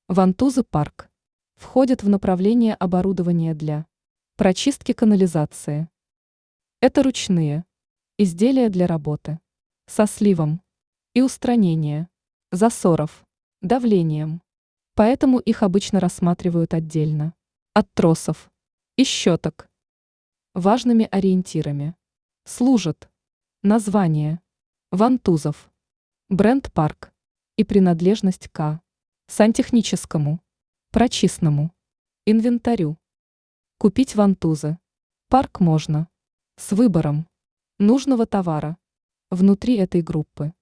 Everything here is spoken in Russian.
Вантузы парк. Входит в направление оборудования для прочистки канализации. Это ручные изделия для работы со сливом и устранения засоров, давлением. Поэтому их обычно рассматривают отдельно от тросов и щеток. Важными ориентирами служат название вантузов, бренд парк и принадлежность к сантехническому, прочистному инвентарю. Купить вантузы парк можно с выбором нужного товара внутри этой группы.